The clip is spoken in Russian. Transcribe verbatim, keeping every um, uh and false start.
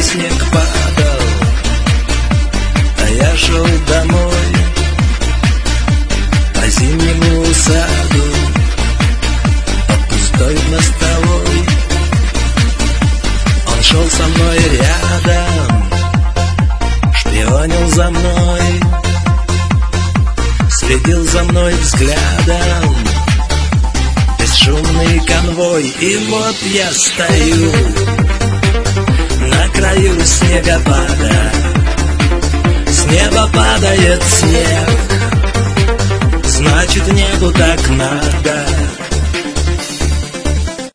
снег падал, а я шел домой по зимнему саду, по пустой мостовой. Он шел со мной рядом, шпионил за мной, следил за мной взглядом. Бесшумный конвой, и вот я стою на краю снегопада. С неба падает снег, значит, небу так надо.